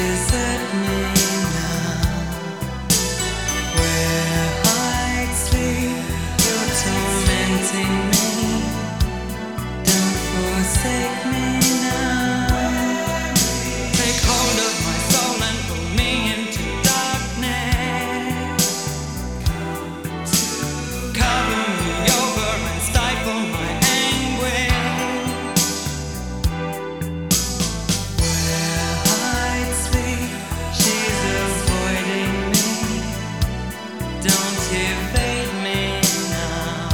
desert me now. Where I sleep, you're tormenting me. Don't forsake me now. Take hold of my soul and pull me into darkness. Cover me over and stifle my anguish. Where I'd sleep, she's avoiding me. Don't evade me now.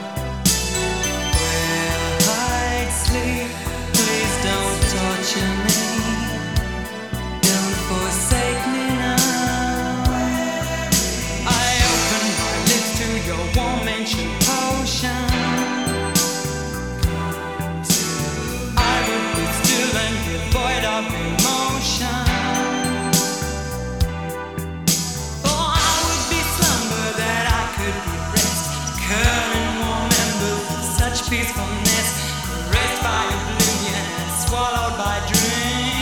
Where I'd sleep, please don't torture me. Don't forsake me now. I open my lips to your warm ancient potion. I would be still and devoid of emotion. For I would be slumber that I could be rest. Curl in warm embers of such peacefulness, erased by oblivion and swallowed by dreams.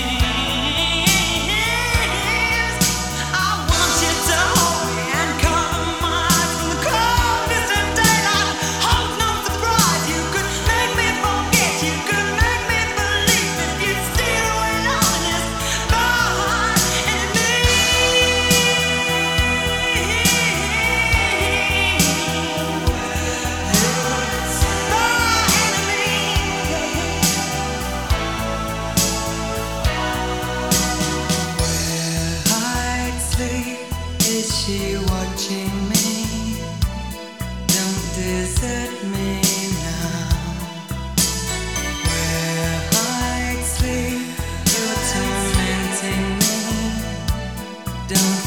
I want you to hold me and cover my eyes from the cold distant daylight. Hope no surprise, you could make me forget, you could make me believe if you steal away loneliness behind I'd sleep, is she watching me? Don't desert me now. Where I'd sleep, you're tormenting me. Don't